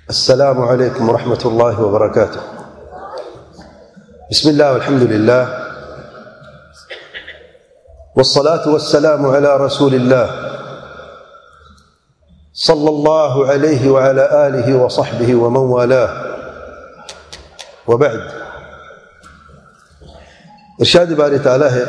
السلام عليكم ورحمة الله وبركاته. بسم الله والحمد لله والصلاة والسلام على رسول الله صلى الله عليه وعلى آله وصحبه ومن والاه، وبعد. ارشاد باری تعالی ہے: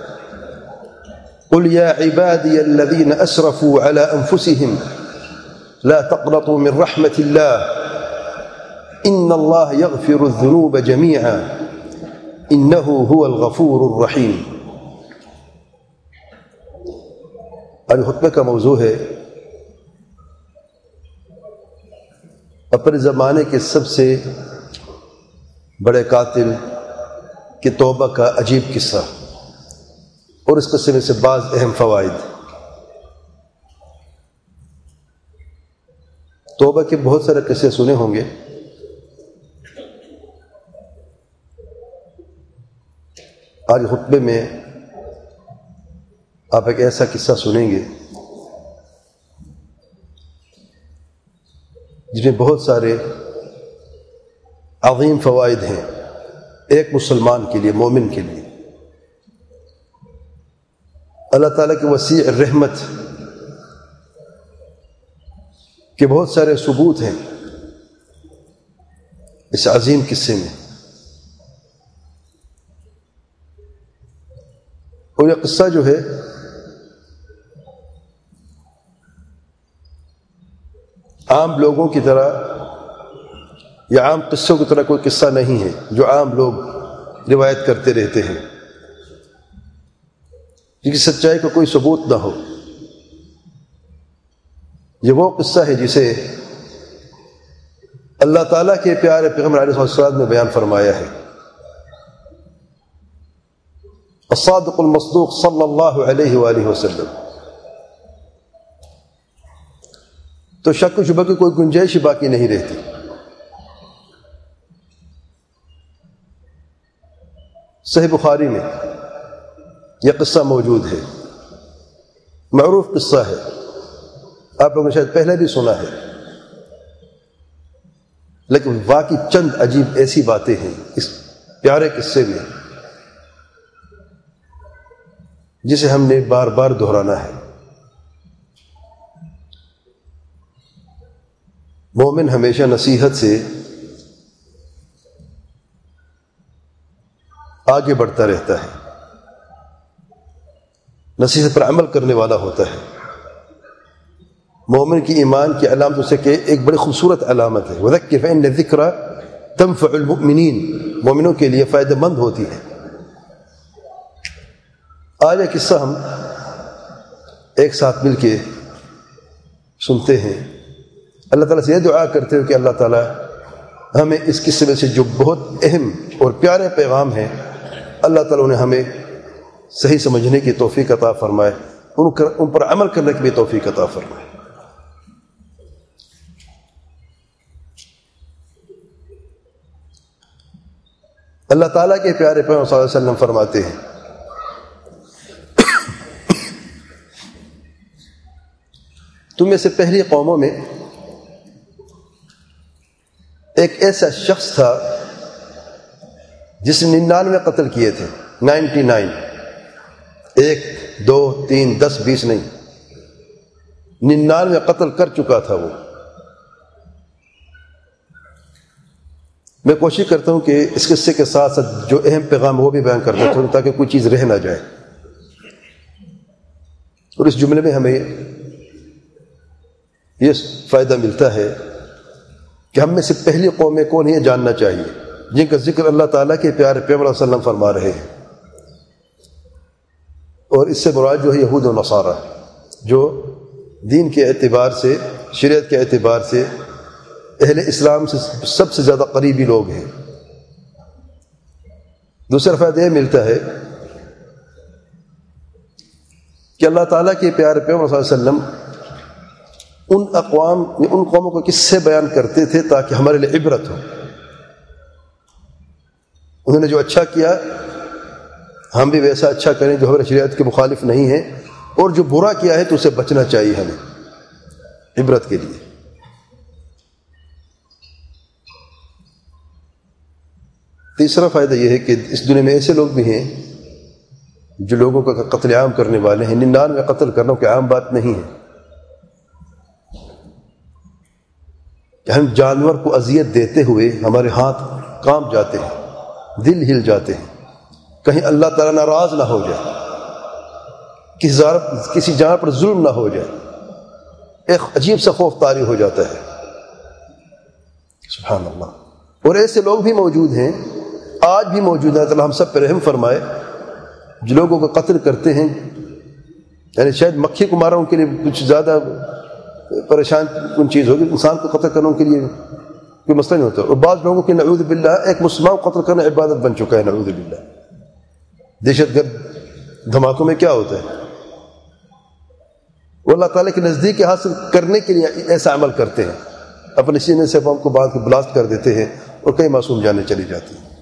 قل يا عبادي الذين أسرفوا على أنفسهم لا تقنطوا من رحمة الله إن الله يغفر الذنوب جميعا إنه هو الغفور الرحيم. آج خطبے کا موضوع ہے اپنے زمانے کے سب سے بڑے قاتل کی توبہ کا عجیب قصہ اور اس قصے میں سے بعض اہم فوائد. توبہ کے بہت سارے قصے سنے ہوں گے. آج خطبے میں آپ ایک ایسا قصہ سنیں گے جس میں بہت سارے عظیم فوائد ہیں ایک مسلمان کے لیے، مومن کے لیے. اللہ تعالیٰ کی وسیع رحمت کے بہت سارے ثبوت ہیں اس عظیم قصے میں. اور یہ قصہ جو ہے عام لوگوں کی طرح یا عام قصوں کی طرح کوئی قصہ نہیں ہے جو عام لوگ روایت کرتے رہتے ہیں جن کی سچائی کا کوئی ثبوت نہ ہو. یہ وہ قصہ ہے جسے اللہ تعالیٰ کے پیارے پیغمبر علیہ السلام نے بیان فرمایا ہے. الصادق المصدوق صلی اللہ علیہ وآلہ وسلم. تو شک و شبہ کی کوئی گنجائش باقی نہیں رہتی. صحیح بخاری میں یہ قصہ موجود ہے، معروف قصہ ہے، آپ لوگوں نے شاید پہلے بھی سنا ہے، لیکن واقعی چند عجیب ایسی باتیں ہیں اس پیارے قصے میں جسے ہم نے بار بار دہرانا ہے. مومن ہمیشہ نصیحت سے آگے بڑھتا رہتا ہے، نصیحت پر عمل کرنے والا ہوتا ہے. مومن کی ایمان کی علامتوں سے کہ ایک بڑی خوبصورت علامت ہے، وَذَكِّرْ فَإِنَّ الذِّكْرَ تَنفَعُ الْمُؤْمِنِينَ، مومنوں کے لیے فائدہ مند ہوتی ہے. آج یہ قصہ ہم ایک ساتھ مل کے سنتے ہیں. اللہ تعالیٰ سے یہ دعا کرتے ہو کہ اللہ تعالیٰ ہمیں اس قصے میں سے جو بہت اہم اور پیارے پیغام ہیں اللہ تعالیٰ نے ہمیں صحیح سمجھنے کی توفیق عطا فرمائے، ان پر عمل کرنے کی بھی توفیق عطا فرمائے. اللہ تعالیٰ کے پیارے پیغمبر صلی اللہ علیہ وسلم فرماتے ہیں: تم میں سے پہلی قوموں میں ایک ایسا شخص تھا جس نے 99 قتل کیے تھے. 99، 1 2 3 10 20 نہیں، 99 قتل کر چکا تھا وہ. میں کوشش کرتا ہوں کہ اس قصے کے ساتھ ساتھ جو اہم پیغام وہ بھی بیان کر دیتا ہوں تاکہ کوئی چیز رہ نہ جائے. اور اس جملے میں ہمیں یہ فائدہ ملتا ہے کہ ہم میں سے پہلی قومیں کون ہیں یہ جاننا چاہیے جن کا ذکر اللہ تعالیٰ کے پیارے پیغمبر صلی اللہ علیہ وسلم فرما رہے ہیں. اور اس سے مراد جو ہے یہود و نصارہ، جو دین کے اعتبار سے، شریعت کے اعتبار سے اہل اسلام سے سب سے زیادہ قریبی لوگ ہیں. دوسرا فائدہ یہ ملتا ہے کہ اللہ تعالیٰ کے پیارے پیغمبر صلی اللہ علیہ وسلم ان قوموں کو قصے بیان کرتے تھے تاکہ ہمارے لیے عبرت ہو. انہوں نے جو اچھا کیا ہم بھی ویسا اچھا کریں جو ہمارے شریعت کے مخالف نہیں ہے، اور جو برا کیا ہے تو اسے بچنا چاہیے ہمیں عبرت کے لیے. تیسرا فائدہ یہ ہے کہ اس دنیا میں ایسے لوگ بھی ہیں جو لوگوں کا قتل عام کرنے والے ہیں. 99 قتل کرنا کوئی عام بات نہیں ہے. کہ ہم جانور کو اذیت دیتے ہوئے ہمارے ہاتھ کانپ جاتے ہیں, دل ہل جاتے ہیں, کہیں اللہ تعالیٰ ناراض نہ ہو جائے, کسی جان پر ظلم نہ ہو جائے, ایک عجیب سا خوف طاری ہو جاتا ہے. سبحان اللہ. اور ایسے لوگ بھی موجود ہیں, آج بھی موجود ہیں. اللہ ہم سب پہ رحم فرمائے. جو لوگوں کو قتل کرتے ہیں, یعنی شاید مکھی کو مارا ان کے لیے کچھ زیادہ پریشان کن چیز ہوگی, انسان کو قتل کرنا ان کے لیے کوئی مسئلہ نہیں ہوتا. اور بعض لوگوں کے نعوذ باللہ ایک مسلمان کو قتل کرنا عبادت بن چکا ہے. نعوذ باللہ. دہشت گرد دھماکوں میں کیا ہوتا ہے, وہ اللہ تعالیٰ کے نزدیک حاصل کرنے کے لیے ایسا عمل کرتے ہیں. اپنے سینے سے بم کو باندھ کے بلاسٹ کر دیتے ہیں اور کئی معصوم جانیں چلی جاتی ہیں.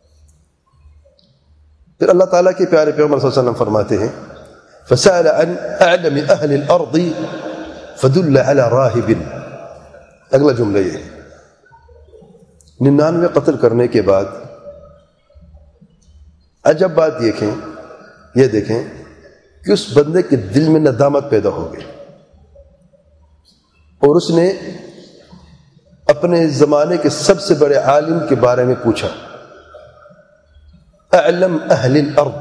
پھر اللہ تعالیٰ کے پیارے پیغمبر صلی اللہ علیہ وسلم فرماتے ہیں فَسَأَلَ عَنْ أَعْلَمِ أَهْلِ الْأَرْضِ فَدُلَّ عَلَى رَاهِبٍ. اگلا جملہ یہ ہے, 99 قتل کرنے کے بعد عجب بات یہ دیکھیں کہ اس بندے کے دل میں ندامت پیدا ہو گئی اور اس نے اپنے زمانے کے سب سے بڑے عالم کے بارے میں پوچھا. اعلم اہل الارض.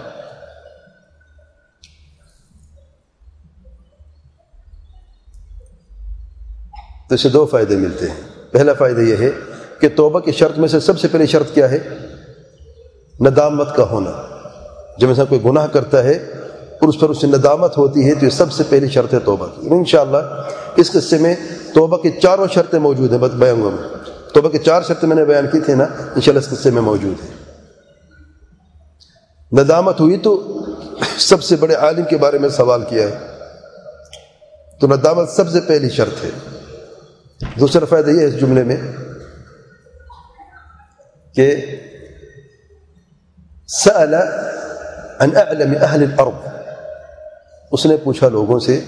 تو اسے 2 فائدے ملتے ہیں. پہلا فائدہ یہ ہے کہ توبہ کی شرط میں سے سب سے پہلی شرط کیا ہے؟ ندامت کا ہونا. جب انسان کوئی گناہ کرتا ہے اور اس پر اس سے ندامت ہوتی ہے تو یہ سب سے پہلی شرط ہے توبہ کی. انشاءاللہ اس قصے میں توبہ کی 4 شرطیں موجود ہیں بیانوں میں. توبہ کی 4 شرطیں میں نے بیان کی تھی نا, انشاءاللہ اس قصے میں موجود ہیں. ندامت ہوئی تو سب سے بڑے عالم کے بارے میں سوال کیا ہے, تو ندامت سب سے پہلی شرط ہے. دوسرا فائدہ یہ ہے اس جملے میں کہ سأل عن اعلم اہل الارض. اس نے پوچھا لوگوں سے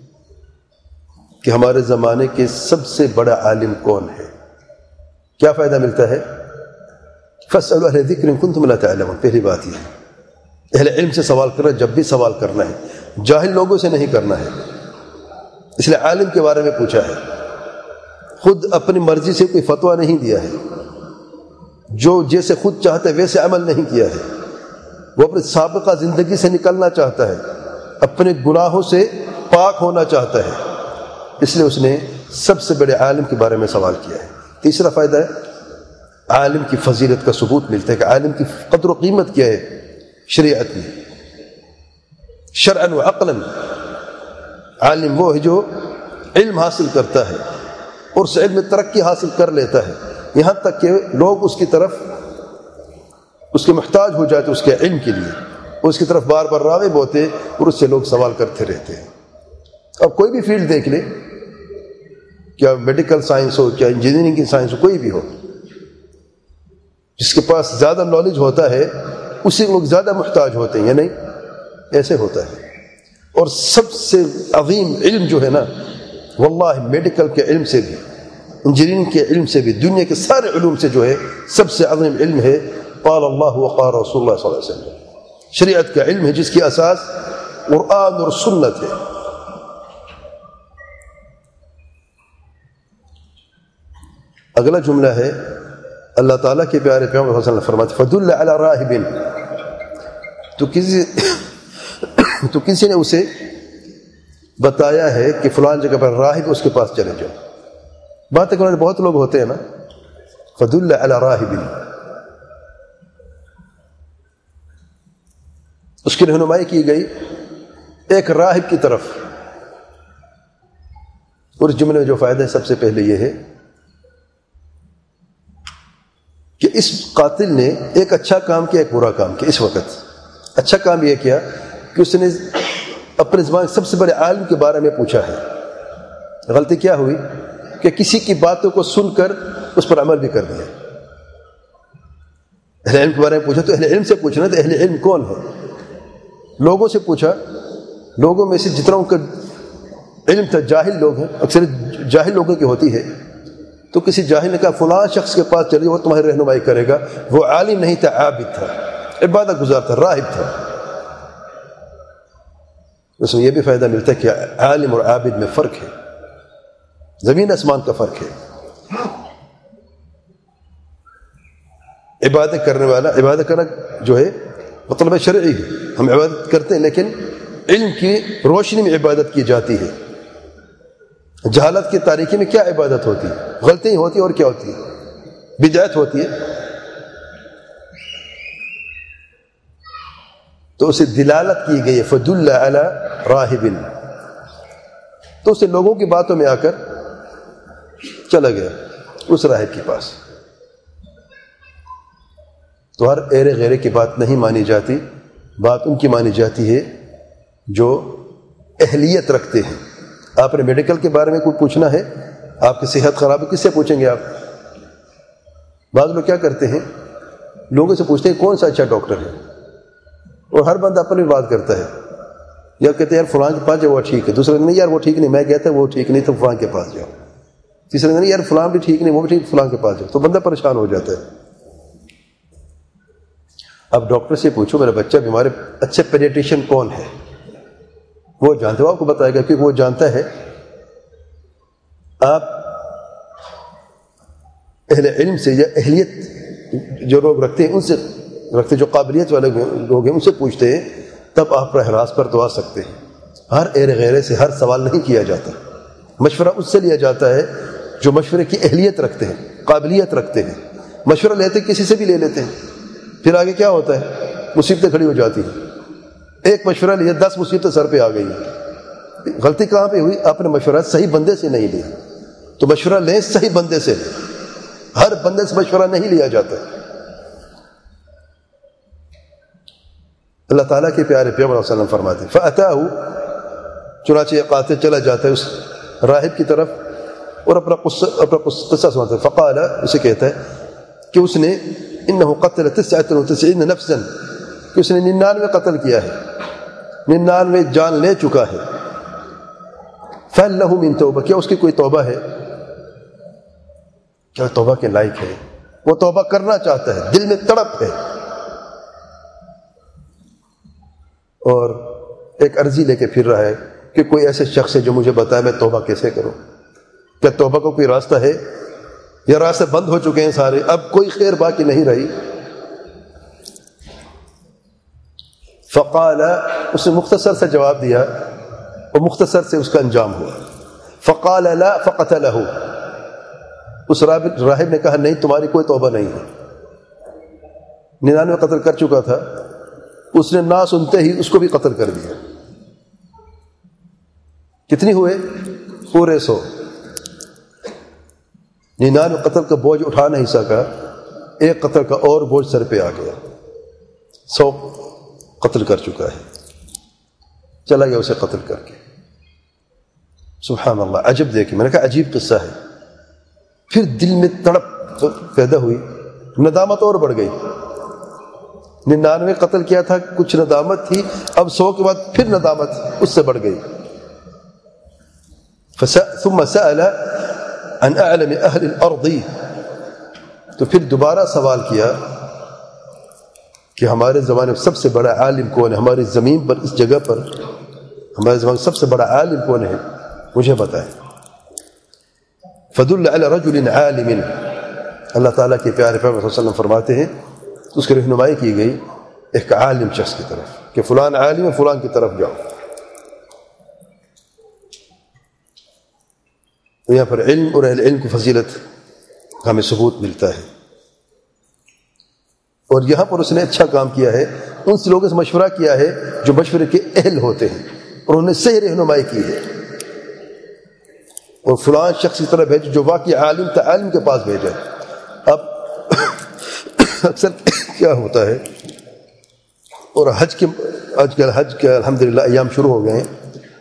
کہ ہمارے زمانے کے سب سے بڑا عالم کون ہے. کیا فائدہ ملتا ہے؟ فاسألوا اہل الذکر ان کنتم لا تعلمون. پہلی بات یہ ہے اہل علم سے سوال کرنا. جب بھی سوال کرنا ہے جاہل لوگوں سے نہیں کرنا ہے. اس لیے عالم کے بارے میں پوچھا ہے, خود اپنی مرضی سے کوئی فتویٰ نہیں دیا ہے, جو جیسے خود چاہتا ہے ویسے عمل نہیں کیا ہے. وہ اپنی سابقہ زندگی سے نکلنا چاہتا ہے, اپنے گناہوں سے پاک ہونا چاہتا ہے, اس لیے اس نے سب سے بڑے عالم کے بارے میں سوال کیا ہے. تیسرا فائدہ ہے عالم کی فضیلت کا ثبوت ملتا ہے کہ عالم کی قدر و قیمت کیا ہے شریعت میں, شرعا و عقلا. عالم وہ ہے جو علم حاصل کرتا ہے اور اس علم میں ترقی حاصل کر لیتا ہے, یہاں تک کہ لوگ اس کی طرف اس کے محتاج ہو جاتے اس کے علم کے لیے, اس کی طرف بار بار راغب ہوتے اور اس سے لوگ سوال کرتے رہتے ہیں. اب کوئی بھی فیلڈ دیکھ لیں, کیا میڈیکل سائنس ہو, کیا انجینئرنگ کی سائنس ہو, کوئی بھی ہو, جس کے پاس زیادہ نالج ہوتا ہے اسی لوگ زیادہ محتاج ہوتے ہیں, یا نہیں؟ ایسے ہوتا ہے. اور سب سے عظیم علم جو ہے نا, واللہ میڈیکل کے علم سے بھی, انجینئرنگ کے علم سے بھی, دنیا کے سارے علوم سے جو ہے سب سے عظیم علم ہے قال اللہ وقال رسول اللہ صلی اللہ علیہ وسلم. شریعت کا علم ہے جس کی اساس قرآن اور سنت ہے. اگلا جملہ ہے اللہ تعالیٰ کے پیارے پیغمبر صلی اللہ علیہ وسلم فرماتے فدل علی راہب. تو کسی نے اسے بتایا ہے کہ فلان جگہ پر راہب, اس کے پاس چلے جاؤ. بات کرنے بہت لوگ ہوتے ہیں نا, فدل علی راہب, اس کی رہنمائی کی گئی ایک راہب کی طرف. اور اس جملے میں جو فائدہ ہے سب سے پہلے یہ ہے کہ اس قاتل نے ایک اچھا کام کیا, ایک برا کام کیا. اس وقت اچھا کام یہ کیا کہ اس نے اپنے زبان سب سے بڑے عالم کے بارے میں پوچھا ہے. غلطی کیا ہوئی کہ کسی کی باتوں کو سن کر اس پر عمل بھی کر دیا. اہل علم کے بارے میں پوچھا تو اہل علم سے پوچھنا, تو اہل علم کون ہے؟ لوگوں سے پوچھا, لوگوں میں سے جتنا ان کا علم تھا جاہل لوگ ہیں, اکثر جاہل لوگوں کی ہوتی ہے, تو کسی جاہل نے کہا فلاں شخص کے پاس چلیے وہ تمہاری رہنمائی کرے گا. وہ عالم نہیں تھا، عابد تھا، عبادت گزار تھا، راہب تھا. اس میں یہ بھی فائدہ ملتا ہے کہ عالم اور عابد میں فرق ہے، زمین آسمان کا فرق ہے. عبادت کرنے والا، عبادت کرنا جو ہے مطلب شرعی ہے، ہم عبادت کرتے ہیں لیکن علم کی روشنی میں عبادت کی جاتی ہے. جہالت کی تاریکی میں کیا عبادت ہوتی ہے؟ غلطی ہوتی ہے اور کیا ہوتی ہے؟ بدعت ہوتی ہے. تو اسے دلالت کی گئی ہے فدل علی راہب، تو اسے لوگوں کی باتوں میں آ کر چلا گیا اس راہب کے پاس. تو ہر ایرے غیرے کی بات نہیں مانی جاتی، بات ان کی مانی جاتی ہے جو اہلیت رکھتے ہیں. آپ نے میڈیکل کے بارے میں کوئی پوچھنا ہے، آپ کی صحت خراب ہے، کس سے پوچھیں گے آپ؟ بعض لوگ کیا کرتے ہیں، لوگوں سے پوچھتے ہیں کون سا اچھا ڈاکٹر ہے، اور ہر بندہ اپنی بات کرتا ہے. یا کہتے ہیں یار فلاں کے پاس جاؤ وہ ٹھیک ہے، دوسرے دن نہیں یار وہ ٹھیک نہیں، میں کہتا وہ ٹھیک نہیں تو فلاں کے پاس جاؤ. تیسرے دن نہیں یار فلاں بھی ٹھیک نہیں، وہ بھی ٹھیک، فلاں کے پاس جاؤ. تو بندہ پریشان ہو جاتا ہے. اب ڈاکٹر سے پوچھو میرا بچہ بیمار ہے، اچھے پیڈیٹیشین کون ہے، وہ جانتے ہو، آپ کو بتائے گا کیونکہ وہ جانتا ہے. آپ اہل علم سے یا اہلیت جو لوگ رکھتے ہیں ان سے رکھتے، جو قابلیت والے لوگ ہیں ان سے پوچھتے ہیں، تب آپ براہ راست پر تو آ سکتے ہیں. ہر ایرے غیرے سے ہر سوال نہیں کیا جاتا، مشورہ اس سے لیا جاتا ہے جو مشورے کی اہلیت رکھتے ہیں، قابلیت رکھتے ہیں. مشورہ لیتے کسی سے بھی لے لیتے ہیں، پھر آگے کیا ہوتا ہے، مصیبتیں کھڑی ہو جاتی ہیں. ایک مشورہ لیا 10 مصیبتیں سر پہ آ گئی ہیں. غلطی کہاں پہ ہوئی؟ آپ نے مشورہ صحیح بندے سے نہیں لیا. تو مشورہ لیں صحیح بندے سے، ہر بندے سے مشورہ نہیں لیا جاتا. اللہ تعالیٰ کے پیارے پیغمبر صلی اللہ علیہ وسلم فرماتے ہیں فَأَتَاهُ، چنانچہ یہ قاتل چلا جاتا ہے اس راہب کی طرف اور اپنا قصہ سناتا ہے. فقال، اسے کہتا ہے کہ اس نے انہو قتل 99 نفسا، کہ اس نے 99 قتل کیا ہے، 99 جان لے چکا ہے. فَهَلْ لَهُ مِن توبہ، کیا اس کی کوئی توبہ ہے؟ کیا توبہ کے لائق ہے؟ وہ توبہ کرنا چاہتا ہے، دل میں تڑپ ہے، اور ایک عرضی لے کے پھر رہا ہے کہ کوئی ایسے شخص ہے جو مجھے بتائے میں توبہ کیسے کروں. کیا توبہ کو کوئی راستہ ہے یا راستے بند ہو چکے ہیں سارے، اب کوئی خیر باقی نہیں رہی؟ فقال، اس نے مختصر سے جواب دیا اور مختصر سے اس کا انجام ہوا. فقال لا فقتلہ، اس راہب نے کہا نہیں تمہاری کوئی توبہ نہیں ہے. 99 قتل کر چکا تھا، اس نے نہ سنتے ہی اس کو بھی قتل کر دیا. کتنی ہوئے؟ پورے 100. 99 قتل کا بوجھ اٹھا نہیں سکا، ایک قتل کا اور بوجھ سر پہ آ گیا. 100 قتل کر چکا ہے، چلا گیا اسے قتل کر کے. سبحان اللہ، عجب. دیکھیں، میں نے کہا عجیب قصہ ہے. پھر دل میں تڑپ پیدا ہوئی، ندامت اور بڑھ گئی. 99 قتل کیا تھا، کچھ ندامت تھی، اب 100 کے بعد پھر ندامت اس سے بڑھ گئی. ثم سأل عن اعلم اہل الارض، تو پھر دوبارہ سوال کیا کہ ہمارے زمانے میں سب سے بڑا عالم کون ہے، ہماری زمین پر، اس جگہ پر ہمارے زمانے میں سب سے بڑا عالم کون ہے، مجھے بتائیں. فدل علی رجل عالم، اللہ تعالیٰ کے پیارے پیغمبر صلی اللہ علیہ وسلم فرماتے ہیں اس کی رہنمائی کی گئی ایک عالم شخص کی طرف کہ فلان عالم ہے، فلان کی طرف جاؤ. تو یہاں پر علم اور اہل علم کی فضیلت ہمیں ثبوت ملتا ہے. اور یہاں پر اس نے اچھا کام کیا ہے، ان سے لوگوں سے مشورہ کیا ہے جو مشورے کے اہل ہوتے ہیں، اور انہوں نے صحیح رہنمائی کی ہے. اور فلان شخص کی طرف بھیجو جو واقعی عالم تھا، عالم کے پاس بھیجا. اب اکثر کیا ہوتا ہے، اور حج کے الحمدللہ ایام شروع ہو گئے ہیں،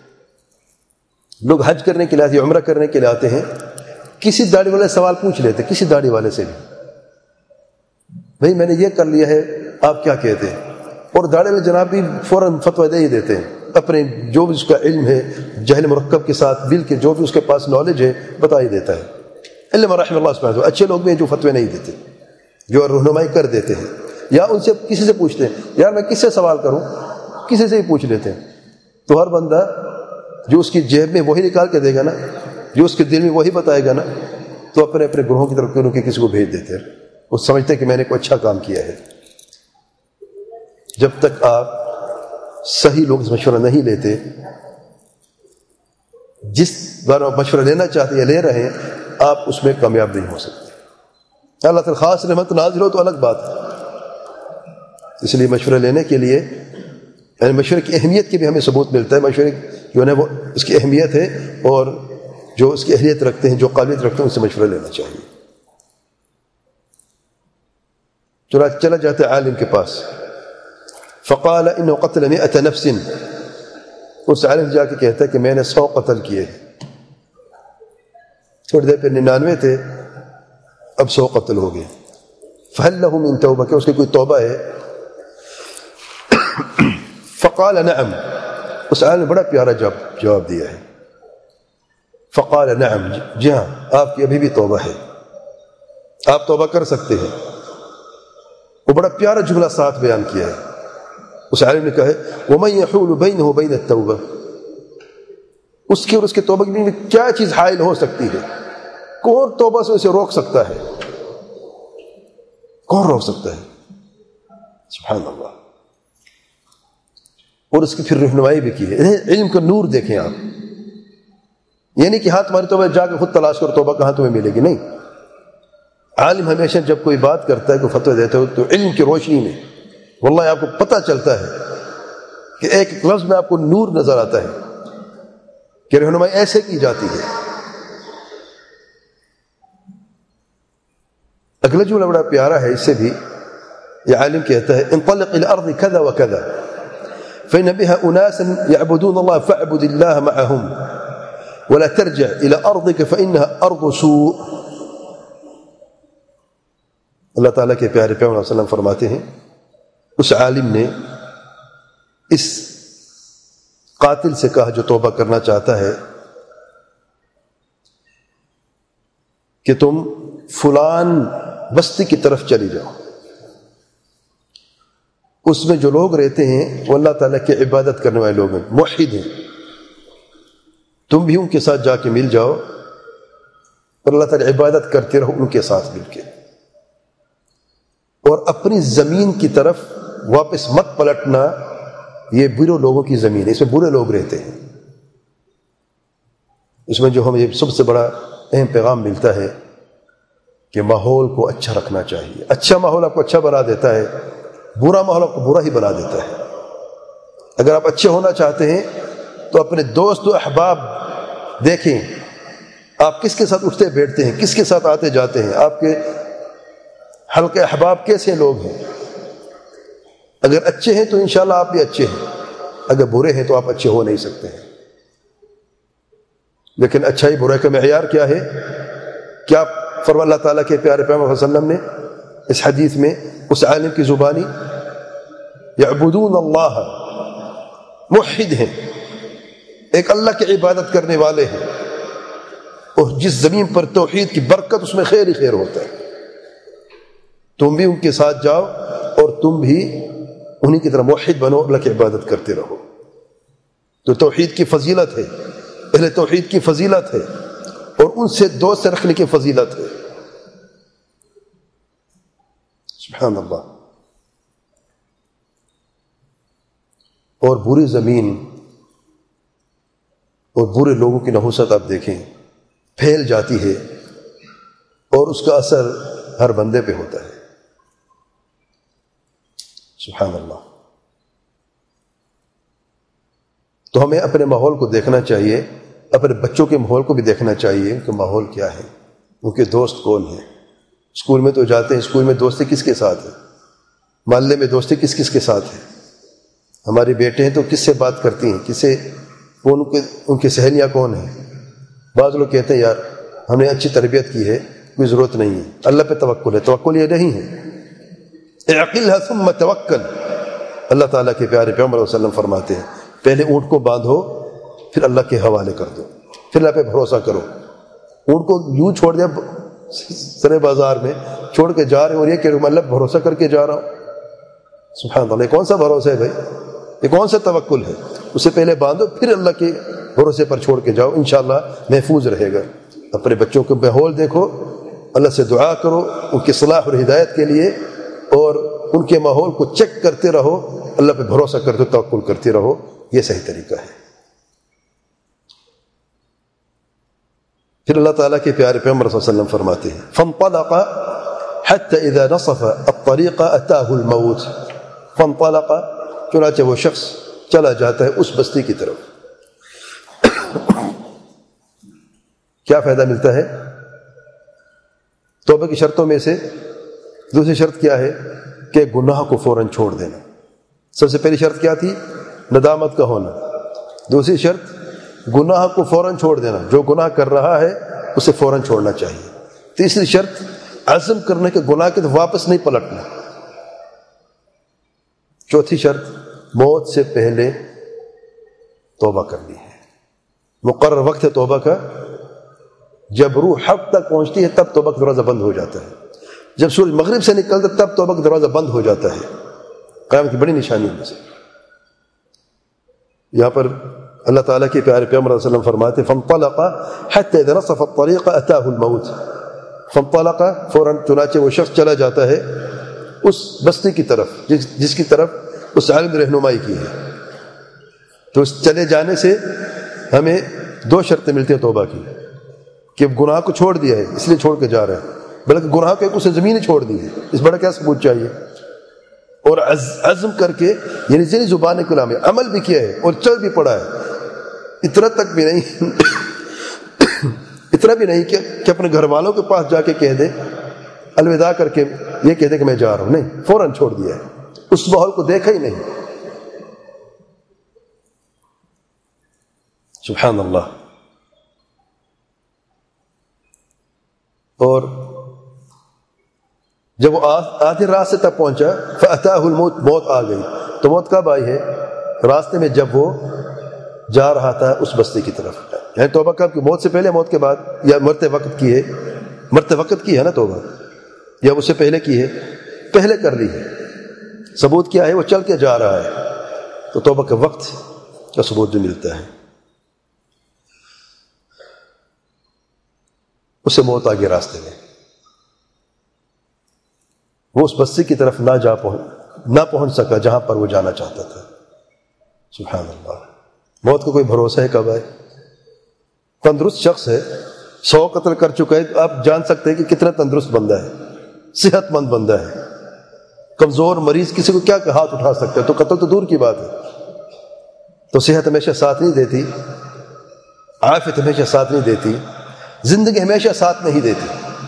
لوگ حج کرنے کے لیے آتے ہیں، عمرہ کرنے کے لیے آتے ہیں، کسی داڑھی والے سوال پوچھ لیتے، کسی داڑھی والے سے بھی، بھئی میں نے یہ کر لیا ہے، آپ کیا کہتے ہیں؟ اور داڑھی والے جناب بھی فوراً فتویٰ دے ہی دیتے ہیں، اپنے جو بھی اس کا علم ہے جہل مرکب کے ساتھ مل کے جو بھی اس کے پاس نالج ہے بتا ہی دیتا ہے. علم رحم اللہ سبحانہ وتعالی، اچھے لوگ بھی ہیں جو فتوے نہیں دیتے، جو رہنمائی کر دیتے ہیں، یا ان سے کسی سے پوچھتے ہیں یار میں کس سے سوال کروں، کسی سے ہی پوچھ لیتے ہیں. تو ہر بندہ جو اس کی جیب میں وہی نکال کے دے گا نا، جو اس کے دل میں وہی بتائے گا نا، تو اپنے اپنے گروہوں کی طرف کیوں کہ کسی کو بھیج دیتے ہیں. وہ سمجھتے ہیں کہ میں نے کوئی اچھا کام کیا ہے. جب تک آپ صحیح لوگوں سے مشورہ نہیں لیتے، جس بار آپ مشورہ لینا چاہتے ہیں یا لے رہے ہیں، آپ اس میں کامیاب نہیں ہو سکتے. اللہ تعالی خاص رحمت نازل ہو تو الگ بات ہے. اس لیے مشورہ لینے کے لیے یعنی مشورے کی اہمیت کی بھی ہمیں ثبوت ملتا ہے. مشورے جو ہے نا وہ اس کی اہمیت ہے، اور جو اس کی اہلیت رکھتے ہیں، جو قابلیت رکھتے ہیں، ان سے مشورہ لینا چاہیے. چنانچہ چلا جاتا ہے عالم کے پاس، فقال انه قتل 100 نفس. اس عالم جا کے کہتا ہے کہ میں نے 100 قتل کیے. تھوڑی دیر پہ 99 تھے، اب 100 قتل ہو گئے. فهل له من توبہ، کہ اس کی کوئی توبہ ہے؟ فقال نعم. اس عالم نے بڑا پیارا جواب دیا ہے. فقال نعم، جی ہاں آپ کی ابھی بھی توبہ ہے، آپ توبہ کر سکتے ہیں. وہ بڑا پیارا جملہ ساتھ بیان کیا ہے. اس عالم نے کہا ہے وَمَن يَحُولُ بَيْنَهُ وَبَيْنَ التَّوْبَةِ، اس کے اور اس کے توبہ کے بیچ میں کیا چیز حائل ہو سکتی ہے؟ کون توبہ سے اسے روک سکتا ہے؟ کون روک سکتا ہے؟ سبحان اللہ. اور اس کی پھر رہنمائی بھی کی ہے. علم کا نور دیکھیں آپ. یہ نہیں کہ ہاں تمہاری توبہ جا کے خود تلاش کرو، توبہ کہاں تمہیں ملے گی. نہیں، عالم ہمیشہ جب کوئی بات کرتا ہے، کوئی فتوی دیتا ہے، تو علم کی روشنی میں واللہ آپ کو پتہ چلتا ہے کہ ایک لفظ میں آپ کو نور نظر آتا ہے کہ رہنمائی ایسے کی جاتی ہے. اگلا جملہ بڑا پیارا ہے، اس سے بھی یہ عالم کہتا ہے انطلق الى ارض كذا وكذا فإن بها أناسا يعبدون الله فاعبد الله معهم ولا ترجع إلى أرضك فإنها أرض سوء. اللہ تعالیٰ کے پیارے پیغمبر صلی اللہ علیہ وسلم فرماتے ہیں اس عالم نے اس قاتل سے کہا جو توبہ کرنا چاہتا ہے کہ تم فلان بستی کی طرف چلی جاؤ، اس میں جو لوگ رہتے ہیں وہ اللہ تعالیٰ کی عبادت کرنے والے لوگ ہیں، موحد ہیں. تم بھی ان کے ساتھ جا کے مل جاؤ اور اللہ تعالیٰ عبادت کرتے رہو ان کے ساتھ مل کے، اور اپنی زمین کی طرف واپس مت پلٹنا. یہ برے لوگوں کی زمین ہے، اس میں برے لوگ رہتے ہیں. اس میں جو ہمیں سب سے بڑا اہم پیغام ملتا ہے کہ ماحول کو اچھا رکھنا چاہیے. اچھا ماحول آپ کو اچھا بنا دیتا ہے، برا ماحول آپ کو برا ہی بنا دیتا ہے. اگر آپ اچھے ہونا چاہتے ہیں تو اپنے دوست و احباب دیکھیں، آپ کس کے ساتھ اٹھتے بیٹھتے ہیں، کس کے ساتھ آتے جاتے ہیں، آپ کے حلقے احباب کیسے لوگ ہیں. اگر اچھے ہیں تو انشاءاللہ آپ بھی اچھے ہیں، اگر برے ہیں تو آپ اچھے ہو نہیں سکتے ہیں. لیکن اچھائی برائی کا معیار کیا ہے؟ کیا فرما اللہ تعالیٰ کے پیارے پیغمبر صلی اللہ علیہ وسلم نے اس حدیث میں اس عالم کی زبانی یعبدون اللہ، موحد ہیں، ایک اللہ کی عبادت کرنے والے ہیں، اور جس زمین پر توحید کی برکت اس میں خیر ہی خیر ہوتا ہے. تم بھی ان کے ساتھ جاؤ اور تم بھی انہی کی طرح موحد بنو، اللہ کی عبادت کرتے رہو. تو توحید کی فضیلت ہے، اہل توحید کی فضیلت ہے، اور ان سے دوست رکھنے کی فضیلت ہے. سبحان اللہ. اور بری زمین اور برے لوگوں کی نحوست آپ دیکھیں، پھیل جاتی ہے اور اس کا اثر ہر بندے پہ ہوتا ہے. سبحان اللہ. تو ہمیں اپنے ماحول کو دیکھنا چاہیے، اپنے بچوں کے ماحول کو بھی دیکھنا چاہیے کہ ماحول کیا ہے، ان کے دوست کون ہیں. اسکول میں تو جاتے ہیں، اسکول میں دوستی کس کے ساتھ ہے، محلے میں دوستی کس کس کے ساتھ ہے. ہماری بیٹے ہیں تو کس سے بات کرتی ہیں، کس سے، ان کی سہیلیاں کون ہیں. بعض لوگ کہتے ہیں یار ہم نے اچھی تربیت کی ہے، کوئی ضرورت نہیں ہے، اللہ پہ توکل ہے. توکل یہ نہیں ہے، اعقلها ثم توکل. اللہ تعالیٰ کے پیارے پیغمبر صلی اللہ علیہ وسلم فرماتے ہیں پہلے اونٹ کو باندھو، پھر اللہ کے حوالے کر دو، پھر اللہ پہ بھروسہ کرو. اونٹ کو یوں چھوڑ دیا سرے بازار میں چھوڑ کے جا رہے ہیں اور یہ کہ میں اللہ پہ بھروسہ کر کے جا رہا ہوں. سبحان اللہ, یہ کون سا بھروسہ ہے بھائی, یہ کون سا توکل ہے؟ اس سے پہلے باندھو پھر اللہ کے بھروسے پر چھوڑ کے جاؤ, انشاءاللہ محفوظ رہے گا. اپنے بچوں کو ماحول دیکھو, اللہ سے دعا کرو ان کی صلاح اور ہدایت کے لیے, اور ان کے ماحول کو چیک کرتے رہو, اللہ پہ بھروسہ کرتے توکل کرتے رہو. یہ صحیح طریقہ ہے. پھر اللہ تعالیٰ کے پیارے پیغمبر صلی اللہ علیہ وسلم فرماتے ہیں فانطلق حتى اذا نصف الطريق اتاه الموت. فانطلق, چنانچہ وہ شخص چلا جاتا ہے اس بستی کی طرف. کیا فائدہ ملتا ہے؟ توبہ کی شرطوں میں سے دوسری شرط کیا ہے کہ گناہ کو فوراً چھوڑ دینا. سب سے پہلی شرط کیا تھی؟ ندامت کا ہونا. دوسری شرط گناہ کو فوراً چھوڑ دینا, جو گناہ کر رہا ہے اسے فوراً چھوڑنا چاہیے. تیسری شرط عزم کرنے کے گناہ کے تو واپس نہیں پلٹنا. چوتھی شرط موت سے پہلے توبہ کرنی ہے. مقرر وقت ہے توبہ کا, جب روح حق تک پہنچتی ہے تب توبہ کا دروازہ بند ہو جاتا ہے. جب سورج مغرب سے نکلتا تب توبہ کا دروازہ بند ہو جاتا ہے. قیامت کی بڑی نشانی میں سے. یہاں پر اللہ تعالیٰ کے پیارے پیغمبر صلی اللہ علیہ وسلم فرماتے فانطلق حتى اذا نصف الطريق اتاه الموت. فانطلق, فوراً, چنانچہ وہ شخص چلا جاتا ہے اس بستی کی طرف جس کی طرف اس عالم نے رہنمائی کی ہے. تو اس چلے جانے سے ہمیں دو شرطیں ملتی ہیں توبہ کی, کہ گناہ کو چھوڑ دیا ہے اس لیے چھوڑ کے جا رہا ہے, بلکہ گناہ کو اسے زمین چھوڑ دی ہے. اس بڑا کیا ثبوت چاہیے؟ اور عزم کر کے, یعنی ذہنی زبان کلام میں عمل بھی کیا ہے اور چل بھی پڑا ہے. اتنا تک بھی نہیں اتنا بھی نہیں کہ اپنے گھر والوں کے پاس جا کے کہہ دے, الوداع کر کے یہ کہہ دے کہ میں جا رہا ہوں. نہیں, فوراً چھوڑ دیا ہے. اس ماحول کو دیکھا ہی نہیں. سبحان اللہ. اور جب وہ آدھی راستے تک پہنچا فأتاه الموت, موت آ گئی. تو موت کب آئی ہے؟ راستے میں جب وہ جا رہا تھا اس بستی کی طرف. یعنی توبہ کب کی؟ موت سے پہلے, موت کے بعد, یا مرتے وقت کی ہے؟ مرتے وقت کی ہے نا توبہ, یا اس سے پہلے کی ہے؟ پہلے کر لی ہے. ثبوت کیا ہے؟ وہ چل کے جا رہا ہے. تو توبہ کے وقت کا ثبوت جو ملتا ہے, اسے موت آ گئی راستے میں. وہ اس بستی کی طرف نہ پہنچ سکا جہاں پر وہ جانا چاہتا تھا. سبحان اللہ. موت کو کوئی بھروسہ ہے کب آئے؟ تندرست شخص ہے, 100 قتل کر چکا ہے, آپ جان سکتے ہیں کہ کتنا تندرست بندہ ہے, صحت مند بندہ ہے. کمزور مریض کسی کو کیا ہاتھ اٹھا سکتا ہے؟ تو قتل تو دور کی بات ہے. تو صحت ہمیشہ ساتھ نہیں دیتی, عافیت ہمیشہ ساتھ نہیں دیتی, زندگی ہمیشہ ساتھ نہیں دیتی.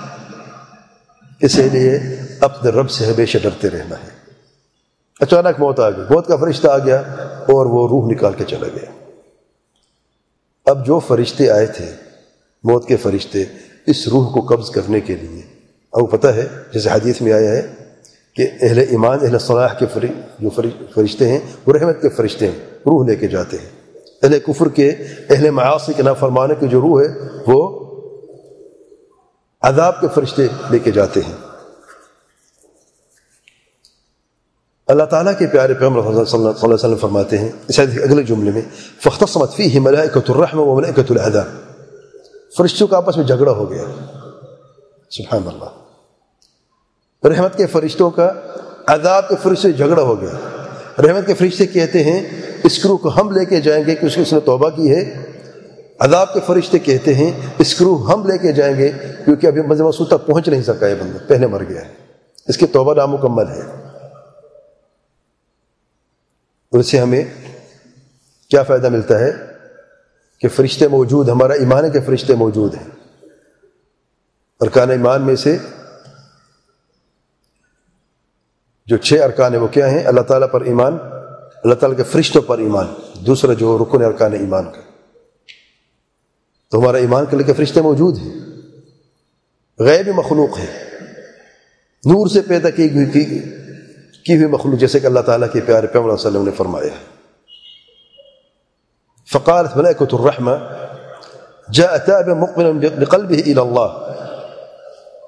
اسی لیے اپنے رب سے ہمیشہ ڈرتے رہنا ہے. اچانک موت آ گئی, موت کا فرشتہ آ گیا اور وہ روح نکال کے چلا گیا. اب جو فرشتے آئے تھے, موت کے فرشتے, اس روح کو قبض کرنے کے لیے, اب پتہ ہے جیسے حدیث میں آیا ہے کہ اہل ایمان, اہل صلاح کے جو فرشتے ہیں وہ رحمت کے فرشتے ہیں, روح لے کے جاتے ہیں. اہل کفر کے, اہل معاصی کے نافرمانے کی جو روح ہے وہ عذاب کے فرشتے لے کے جاتے ہیں. اللہ تعالیٰ کے پیارے پیغمبر صلی اللہ علیہ وسلم فرماتے ہیں اس اگلے جملے میں فاختصمت فیہ ملائکۃ الرحمہ و ملائکۃ العذاب. فرشتوں کا آپس میں جھگڑا ہو گیا. سبحان اللہ. رحمت کے فرشتوں کا عذاب کے فرشتوں سے جھگڑا ہو گیا. رحمت کے فرشتے کہتے ہیں اس روح کو ہم لے کے جائیں گے کیونکہ اس نے توبہ کی ہے. عذاب کے فرشتے کہتے ہیں اس روح ہم لے کے جائیں گے کیونکہ ابھی منزل مقصود تک پہنچ نہیں سکا, یہ بندہ پہلے مر گیا ہے, اس کی توبہ نامکمل ہے. اور اس سے ہمیں کیا فائدہ ملتا ہے کہ فرشتے موجود, ہمارا ایمان ہے کہ فرشتے موجود ہیں. ارکان ایمان میں سے جو 6 ارکان ہیں وہ کیا ہیں؟ اللہ تعالیٰ پر ایمان, اللہ تعالیٰ کے فرشتوں پر ایمان, دوسرا جو رکن ارکان ایمان کا. تو ہمارا ایمان کے لئے کہ فرشتے موجود ہیں. غیب مخلوق ہے, نور سے پیدا کی ہوئی مخلوق, جیسے کہ اللہ تعالیٰ کے پیارے پیغمبر صلی اللہ علیہ وسلم نے فرمایا ہے. فقالت ملائکۃ الرحمہ جاء تائبا مقبلا بقلبه الى اللہ.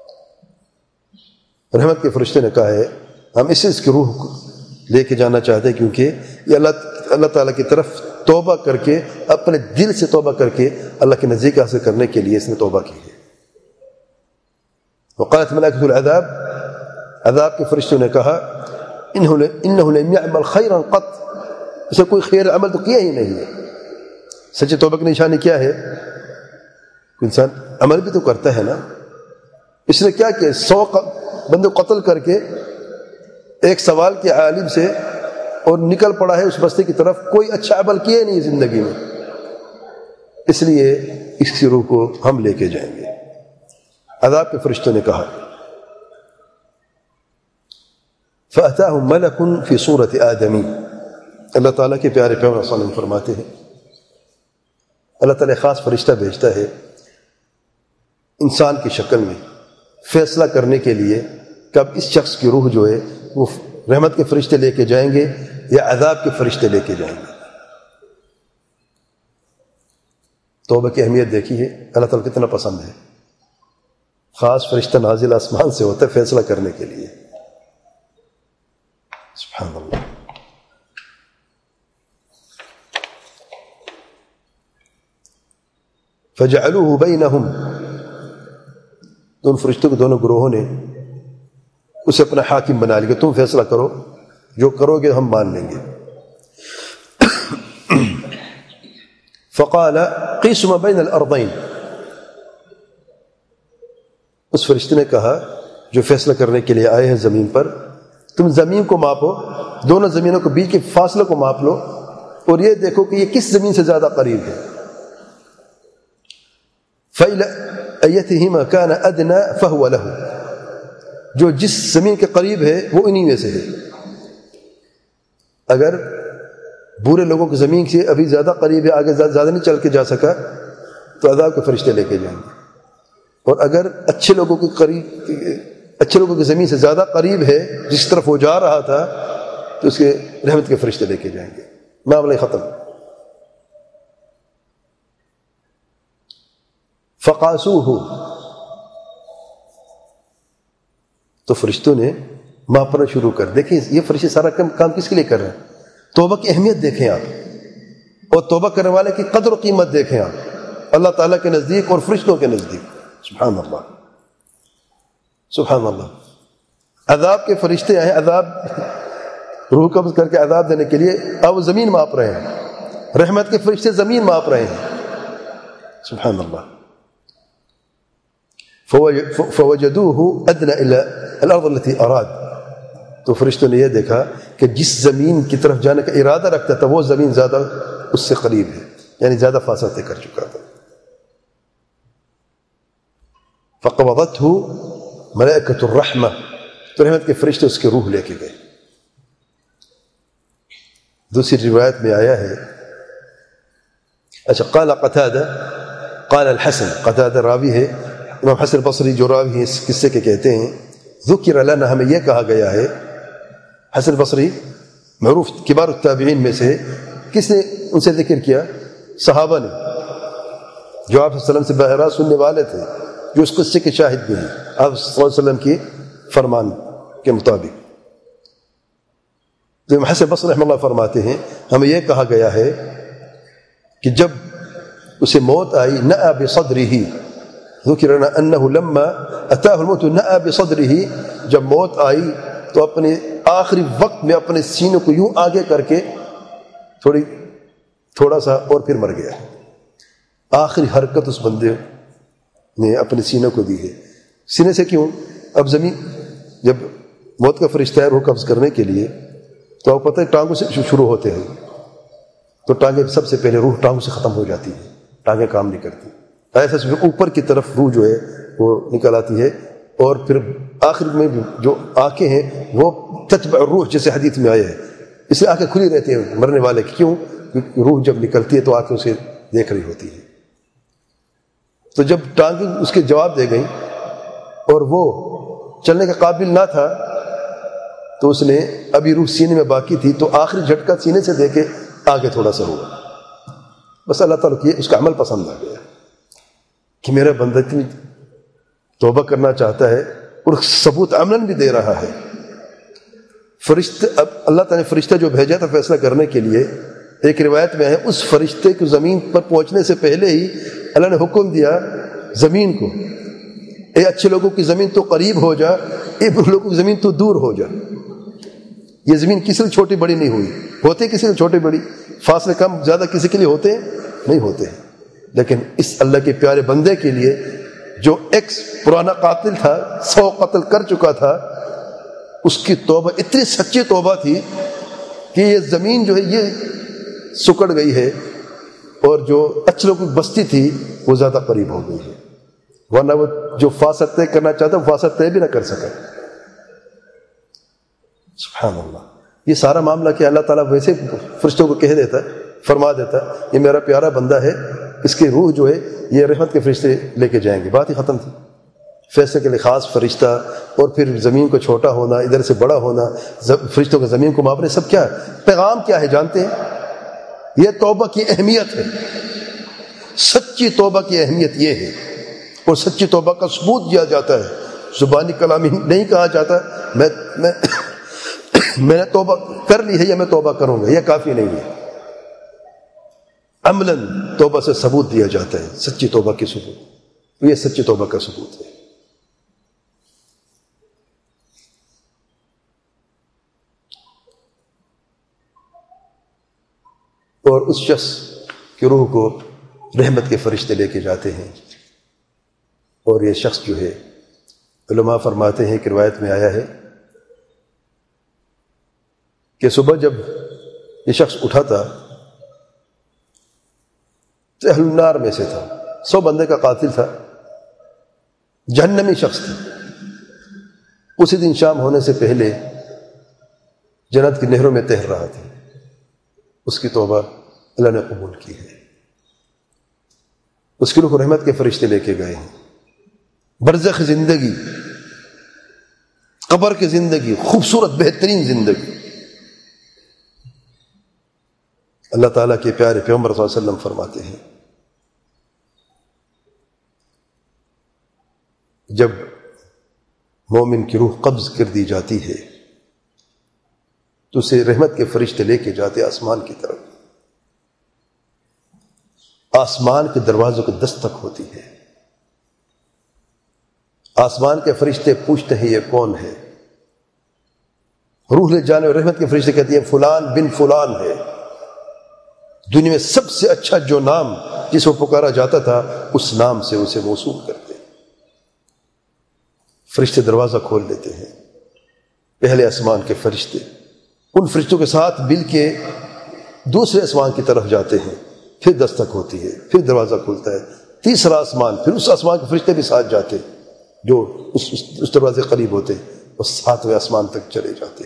رحمت کے فرشتے نے کہا ہے ہم اس کی روح لے کے جانا چاہتے ہیں، کیونکہ یہ اللہ تعالیٰ کی طرف توبہ کر کے، اپنے دل سے توبہ کر کے اللہ کے نزدیک حاصل کرنے کے لیے اس نے توبہ کی ہے۔ وقالت ملائکۃ العذاب، عذاب کے فرشتوں نے کہا انہ لم یعمل خیرا قط، اسے کوئی خیر عمل تو کیا ہی نہیں ہے۔ سچے توبہ کی نشانی کیا ہے؟ انسان عمل بھی تو کرتا ہے نا۔ اس نے کیا کیا؟ 100 بندے قتل کر کے ایک سوال کے عالم سے اور نکل پڑا ہے اس بستی کی طرف، کوئی اچھا عمل کیا ہی نہیں زندگی میں، اس لیے اس کی روح کو ہم لے کے جائیں گے۔ عذاب کے فرشتوں نے کہا فَأَتَاهُمْ مَلَكٌ فِي صُورَةِ آدَمِيٍّ، اللہ تعالیٰ کے پیارے پیغمبر صلی اللہ علیہ وسلم فرماتے ہیں اللہ تعالیٰ خاص فرشتہ بھیجتا ہے انسان کی شکل میں فیصلہ کرنے کے لیے کب اس شخص کی روح جو ہے وہ رحمت کے فرشتے لے کے جائیں گے یا عذاب کے فرشتے لے کے جائیں گے۔ توبہ کی اہمیت دیکھی ہے اللہ تعالیٰ کتنا پسند ہے۔ خاص فرشتہ نازل آسمان سے ہوتا ہے فیصلہ کرنے کے لیے، سبحان اللہ۔ فَجَعَلُوهُ بَيْنَهُمْ، دونوں فرشتوں کے دونوں گروہوں نے اسے اپنا حاکم بنا لیا کہ تم فیصلہ کرو، جو کرو گے ہم مان لیں گے۔ فقال قیس ما بین الارضین، اس فرشتے نے کہا جو فیصلہ کرنے کے لیے آئے ہیں زمین پر، تم زمین کو ماپو، دونوں زمینوں کے بیچ کے فاصلے کو ماپ لو اور یہ دیکھو کہ یہ کس زمین سے زیادہ قریب ہے۔ فَإِلَى أَيَّتِهِمَا كَانَ أَدْنَى فَهُوَ لَهُ، جو جس زمین کے قریب ہے وہ انہی میں سے ہے۔ اگر برے لوگوں کی زمین سے ابھی زیادہ قریب ہے، آگے زیادہ نہیں چل کے جا سکا تو عذاب کے فرشتے لے کے جائیں گے، اور اگر اچھے لوگوں کی زمین سے زیادہ قریب ہے جس طرف وہ جا رہا تھا تو اس کے رحمت کے فرشتے لے کے جائیں گے۔ معاملہ ختم۔ فقاسوہ، تو فرشتوں نے ماپنا شروع کر۔ دیکھیں یہ فرشتے سارا کام کس کے لیے کر رہے ہیں؟ توبہ کی اہمیت دیکھیں آپ، اور توبہ کرنے والے کی قدر و قیمت دیکھیں آپ اللہ تعالیٰ کے نزدیک اور فرشتوں کے نزدیک۔ سبحان اللہ، سبحان اللہ۔ عذاب کے فرشتے آئے عذاب روح قبض کر کے عذاب دینے کے لیے، اب وہ زمین ماپ رہے ہیں، رحمت کے فرشتے زمین ماپ رہے ہیں۔ سبحان اللہ۔ فوجدوه ادنى الى الارض التي اراد، تو فرشتوں نے یہ دیکھا کہ جس زمین کی طرف جانے کا ارادہ رکھتا تھا وہ زمین زیادہ اس سے قریب ہے، یعنی زیادہ فاصلہ طے کر چکا تھا۔ فقبضته ملائکۃ الرحمہ، تو رحمت کے فرشتے اس کی روح لے کے گئے۔ دوسری روایت میں آیا ہے، اچھا، قال قتادہ قال الحسن، قتادہ راوی ہے، امام حسن بصری جو راوی ہیں اس قصے کے کہتے ہیں ذکر لنا، ہمیں یہ کہا گیا ہے، حسن بصری معروف کبار التابعین میں سے، کس نے ان سے ذکر کیا؟ صحابہ نے، جو آپ صلی اللہ علیہ وسلم سے براہ راست سننے والے تھے، جو اس قصے کے شاہد بھی ہیں آپ صلی اللہ علیہ وسلم کی فرمان کے مطابق۔ تو امام حسن بصری رحمہ اللہ فرماتے ہیں ہمیں یہ کہا گیا ہے کہ جب اسے موت آئی، نأ بصدرہ، ذکر لنا انہ لما اتاہ الموت نأ بصدرہ، جب موت آئی تو اپنے آخری وقت میں اپنے سینے کو یوں آگے کر کے تھوڑا سا اور پھر مر گیا۔ آخری حرکت اس بندے نے اپنے سینے کو دی ہے۔ سینے سے کیوں؟ اب زمین جب موت کا فرشتہ ہے روح قبض کرنے کے لیے تو آپ پتہ ہے ٹانگوں سے شروع ہوتے ہیں، تو ٹانگیں سب سے پہلے روح ٹانگوں سے ختم ہو جاتی ہے، ٹانگیں کام نہیں کرتی، ایسا اوپر کی طرف روح جو ہے وہ نکل آتی ہے، اور پھر آخر میں جو آنکھیں ہیں وہ تتبع الروح، جیسے حدیث میں آیا ہے، اس لیے آنکھیں کھلی رہتی ہیں مرنے والے کی، کیوں؟ کیونکہ روح جب نکلتی ہے تو آنکھیں اسے دیکھ رہی ہوتی ہے۔ تو جب ٹانگیں اس کے جواب دے گئیں اور وہ چلنے کے قابل نہ تھا تو اس نے ابھی روح سینے میں باقی تھی تو آخری جھٹکا سینے سے دے کے آگے تھوڑا سا ہوا۔ بس اللہ تعالیٰ کی اس کا عمل پسند آ گیا کہ میرا بندہ اتنی توبہ کرنا چاہتا ہے اور ثبوت عملاً بھی دے رہا ہے. فرشتے، اب اللہ تعالیٰ نے فرشتہ جو بھیجا تھا فیصلہ کرنے کے لیے، ایک روایت میں ہے اس فرشتے کو زمین پر پہنچنے سے پہلے ہی اللہ نے حکم دیا زمین کو، اے اچھے لوگوں کی زمین تو قریب ہو جا، اے برے لوگوں کی زمین تو دور ہو جا. یہ زمین کسی لیے چھوٹی بڑی نہیں ہوئی، ہوتے کسی لیے چھوٹی بڑی، فاصلے کم زیادہ کسی کے لیے ہوتے نہیں ہوتے، لیکن اس اللہ کے پیارے بندے کے لیے جو ایکس پرانا قاتل تھا، 100 قتل کر چکا تھا، اس کی توبہ اتنی سچی توبہ تھی کہ یہ زمین جو ہے یہ سکڑ گئی ہے، اور جو اچھے لوگوں کی بستی تھی وہ زیادہ قریب ہو گئی ہے، ورنہ وہ جو فاصلہ طے کرنا چاہتا وہ فاصلہ طے بھی نہ کر سکا. سبحان اللہ. یہ سارا معاملہ کہ اللہ تعالیٰ ویسے فرشتوں کو کہہ دیتا ہے، فرما دیتا ہے یہ میرا پیارا بندہ ہے، اس کی روح جو ہے یہ رحمت کے فرشتے لے کے جائیں گے، بات ہی ختم تھی. فیصلے کے لیے خاص فرشتہ، اور پھر زمین کو چھوٹا ہونا، ادھر سے بڑا ہونا، فرشتوں کا زمین کو ماپنے، سب کیا ہے؟ پیغام کیا ہے جانتے ہیں؟ یہ توبہ کی اہمیت ہے. سچی توبہ کی اہمیت یہ ہے، اور سچی توبہ کا ثبوت دیا جاتا ہے. زبانی کلامی نہیں کہا جاتا میں نے توبہ کر لی ہے یا میں توبہ کروں گا، یہ کافی نہیں ہے. عملاً توبہ سے ثبوت دیا جاتا ہے، سچی توبہ کی ثبوت. یہ سچی توبہ کا ثبوت ہے. اور اس شخص کی روح کو رحمت کے فرشتے لے کے جاتے ہیں، اور یہ شخص جو ہے علماء فرماتے ہیں کہ روایت میں آیا ہے کہ صبح جب یہ شخص اٹھا تھا تو اہل النار میں سے تھا، 100 بندے کا قاتل تھا، جہنمی شخص تھا. اسی دن شام ہونے سے پہلے جنت کی نہروں میں تیر رہا تھا. اس کی توبہ اللہ نے قبول کی ہے. اس کی روح رحمت کے فرشتے لے کے گئے ہیں. برزخ زندگی، قبر کی زندگی، خوبصورت بہترین زندگی. اللہ تعالیٰ کے پیارے پیغمبر صلی اللہ علیہ وسلم فرماتے ہیں جب مومن کی روح قبض کر دی جاتی ہے تو اسے رحمت کے فرشتے لے کے جاتے آسمان کی طرف. آسمان کے دروازوں کو دستک ہوتی ہے. آسمان کے فرشتے پوچھتے ہیں یہ کون ہے؟ روح لے جانے اور رحمت کے فرشتے کہتے ہیں فلان بن فلان ہے. دنیا میں سب سے اچھا جو نام جس کو پکارا جاتا تھا اس نام سے اسے موصول کرتے. فرشتے دروازہ کھول دیتے ہیں. پہلے آسمان کے فرشتے ان فرشتوں کے ساتھ مل کے دوسرے آسمان کی طرف جاتے ہیں، پھر دستک ہوتی ہے، پھر دروازہ کھلتا ہے. تیسرا آسمان، پھر اس آسمان کے فرشتے بھی ساتھ جاتے جو اس دروازے قریب ہوتے، اور 7ویں آسمان تک چلے جاتے.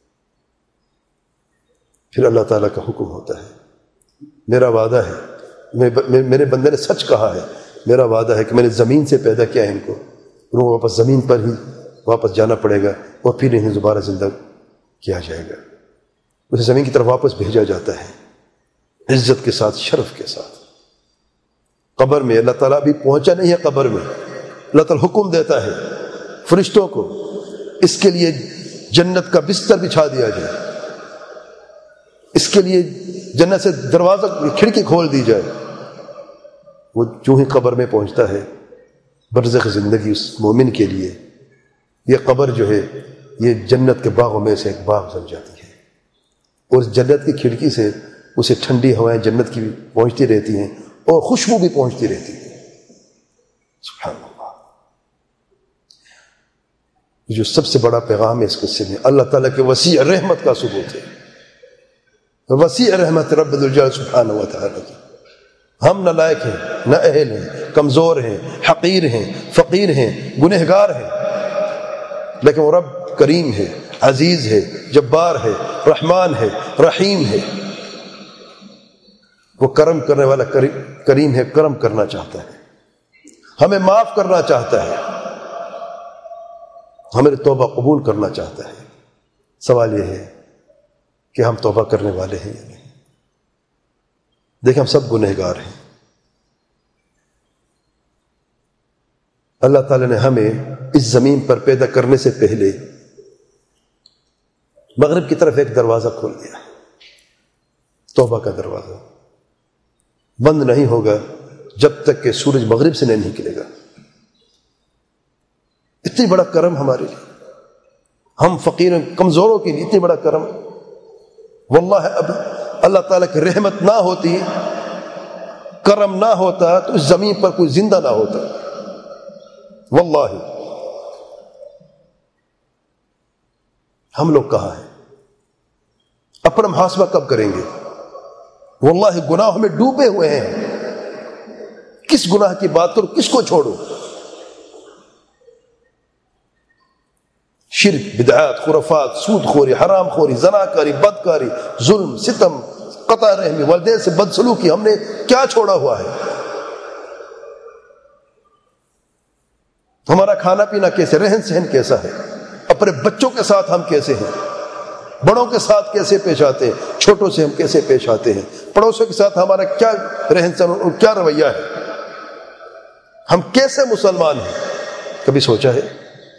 پھر اللہ تعالیٰ کا حکم ہوتا ہے میرا وعدہ ہے، میرے بندے نے سچ کہا ہے، میرا وعدہ ہے کہ میں نے زمین سے پیدا کیا ہے ان کو، انہوں کو واپس زمین پر ہی واپس جانا پڑے گا، اور پھر انہیں دوبارہ زندہ کیا جائے گا. اسے زمین کی طرف واپس بھیجا جاتا ہے عزت کے ساتھ، شرف کے ساتھ. قبر میں اللہ تعالیٰ بھی پہنچا نہیں ہے. قبر میں اللہ تعالیٰ حکم دیتا ہے فرشتوں کو اس کے لیے جنت کا بستر بچھا دیا جائے، اس کے لیے جنت سے دروازہ کھڑکی کھول دی جائے. وہ جو ہی قبر میں پہنچتا ہے، برزخ زندگی اس مومن کے لیے یہ قبر جو ہے یہ جنت کے باغوں میں سے ایک باغ بن جاتی ہے، اور اس جنت کی کھڑکی سے اسے ٹھنڈی ہوائیں جنت کی بھی پہنچتی رہتی ہیں اور خوشبو بھی پہنچتی رہتی ہے. سبحان اللہ. جو سب سے بڑا پیغام ہے اس قصے میں اللہ تعالیٰ کے وسیع رحمت کا ثبوت ہے. وسیع رحمت رب الجلال سبحانہ و تعالیٰ کی. ہم نہ لائق ہیں، نہ اہل ہیں، کمزور ہیں، حقیر ہیں، فقیر ہیں، گنہگار ہیں، لیکن وہ رب کریم ہے، عزیز ہے، جبار ہے، رحمان ہے، رحیم ہے. وہ کرم کرنے والا کریم ہے، کرم کرنا چاہتا ہے، ہمیں معاف کرنا چاہتا ہے، ہمیں توبہ قبول کرنا چاہتا ہے. سوال یہ ہے کہ ہم توبہ کرنے والے ہیں یا نہیں. دیکھیں ہم سب گنہگار ہیں. اللہ تعالیٰ نے ہمیں اس زمین پر پیدا کرنے سے پہلے مغرب کی طرف ایک دروازہ کھول دیا، توبہ کا دروازہ بند نہیں ہوگا جب تک کہ سورج مغرب سے نہیں نکلے گا۔ اتنی بڑا کرم ہمارے لیے، ہم فقیر کمزوروں کے لیے اتنی بڑا کرم۔ واللہ اب اللہ تعالیٰ کی رحمت نہ ہوتی، کرم نہ ہوتا تو اس زمین پر کوئی زندہ نہ ہوتا۔ واللہ ہم لوگ کہاں ہیں؟ اپنا محاسبہ کب کریں گے؟ واللہ گناہوں میں ڈوبے ہوئے ہیں، کس گناہ کی بات کرو، کس کو چھوڑو؟ شرک، بدعات، خرافات، سود خوری، حرام خوری، زناکاری، بدکاری، ظلم، ستم، قطع رحمی، والدین سے بدسلوکی، ہم نے کیا چھوڑا ہوا ہے؟ ہمارا کھانا پینا کیسے، رہن سہن کیسا ہے، اپنے بچوں کے ساتھ ہم کیسے ہیں، بڑوں کے ساتھ کیسے پیش آتے ہیں، چھوٹوں سے ہم کیسے پیش آتے ہیں، پڑوسوں کے ساتھ ہمارا کیا رہن سہن اور کیا رویہ ہے، ہم کیسے مسلمان ہیں؟ کبھی سوچا ہے؟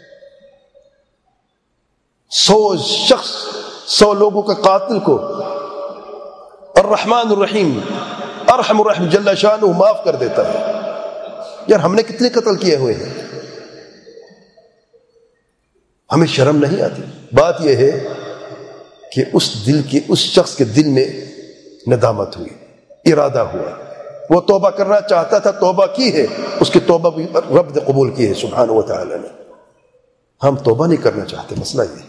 100 لوگوں کا قاتل کو الرحمن الرحیم ارحم الرحیم جل شانہ معاف کر دیتا ہے۔ یار ہم نے کتنے قتل کیے ہوئے ہیں، ہمیں شرم نہیں آتی؟ بات یہ ہے کہ اس شخص کے دل میں ندامت ہوئی، ارادہ ہوا، وہ توبہ کرنا چاہتا تھا، توبہ کی ہے، اس کی توبہ بھی رب نے قبول کی ہے سبحانہ و تعالی نے۔ ہم توبہ نہیں کرنا چاہتے، مسئلہ یہ ہے،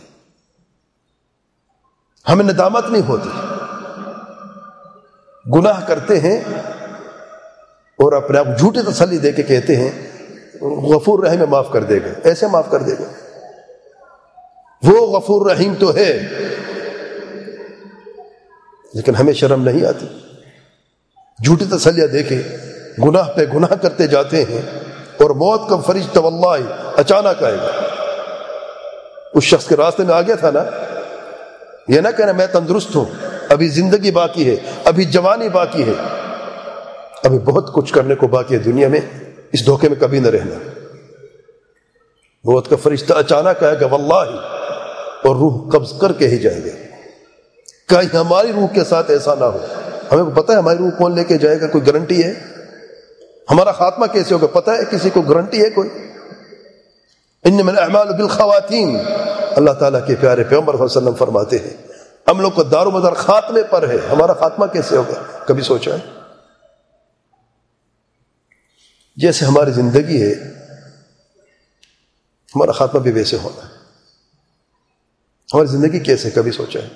ہمیں ندامت نہیں ہوتی، گناہ کرتے ہیں اور اپنے آپ جھوٹی تسلی دے کے کہتے ہیں غفور رحیم معاف کر دے گا۔ ایسے معاف کر دے گا؟ وہ غفور رحیم تو ہے، لیکن ہمیں شرم نہیں آتی، جھوٹی تسلیاں دے کے گناہ پہ گناہ کرتے جاتے ہیں، اور موت کا فرشتہ واللہ اچانک آئے گا۔ اس شخص کے راستے میں آ گیا تھا نا، یہ نہ کہنا میں تندرست ہوں، ابھی زندگی باقی ہے، ابھی جوانی باقی ہے، ابھی بہت کچھ کرنے کو باقی ہے دنیا میں، اس دھوکے میں کبھی نہ رہنا۔ موت کا فرشتہ اچانک آئے گا واللہ، اور روح قبض کر کے ہی جائے گا۔ کہیں ہماری روح کے ساتھ ایسا نہ ہو، ہمیں پتہ ہے ہماری روح کون لے کے جائے گا؟ کوئی گارنٹی ہے؟ ہمارا خاتمہ کیسے ہوگا پتہ ہے کسی کو؟ گارنٹی ہے کوئی؟ انما الاعمال بالخواتیم، اللہ تعالیٰ کے پیارے پیغمبر صلی اللہ علیہ وسلم فرماتے ہیں ہم لوگ کا دار و مدار خاتمے پر ہے، ہمارا خاتمہ کیسے ہوگا؟ کبھی سوچا ہے؟ جیسے ہماری زندگی ہے ہمارا خاتمہ بھی ویسے ہونا ہے۔ ہماری زندگی کیسے، کبھی سوچا ہے؟